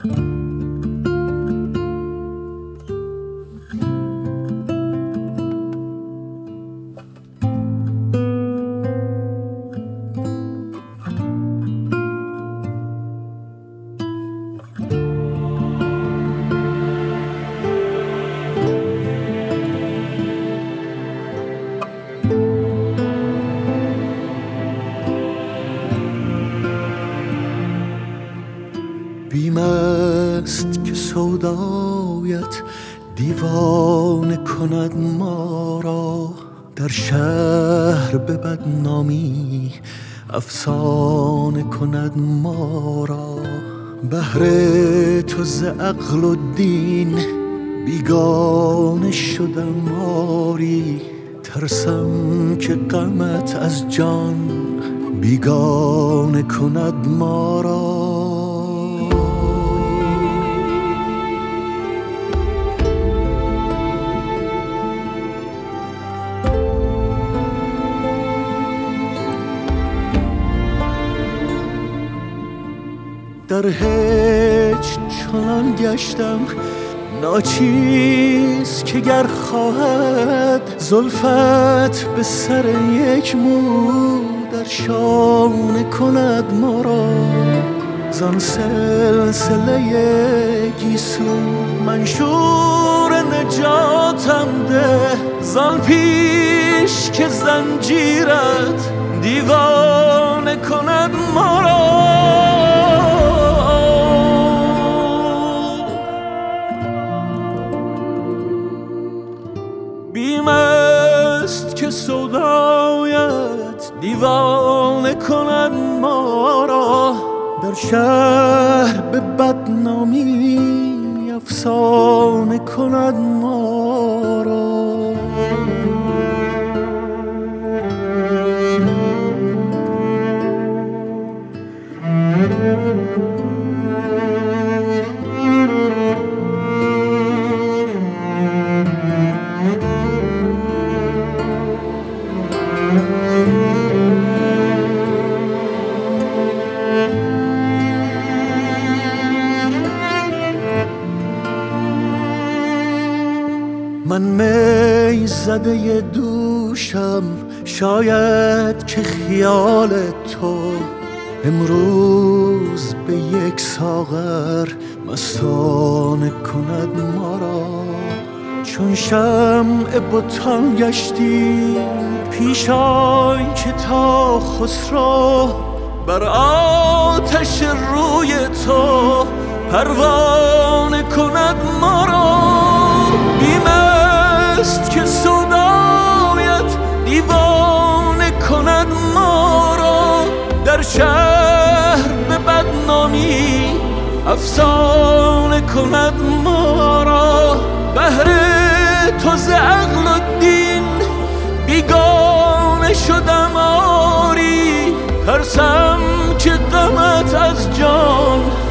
بیم است که سودایت دیوانه کند ما را، در شهر به بدنامی افسانه کند ما را. بهر تو ز عقل و دین بیگانه شدم آری، ترسم که غمت از جان بیگانه کند ما را. در هیچ چنان گشتم ناچیز که گر خواهد زلفت به سر یک مو در شانه کند ما را. زان سلسله گیسو منشور نجاتم ده، زان پیش که زنجیرت دیوانه کند ما را. بیم است که سودایت دیوانه کند ما را، در شهر به بدنامی افسانه کند ما را. من می زده دوشم، شاید که خیال تو امروز به یک ساغر مستانه کند ما را. چون شمع بتان گشتی پیش آی که تا خسرو بر آتش روی تو پروانه کند ما را. بیم است که سودایت دیوانه کند ما را، در شهر به بدنامی افسانه کند ما را. بهر تو ز عقل و دین بیگانه شدم آری، ترسم که غمت از جان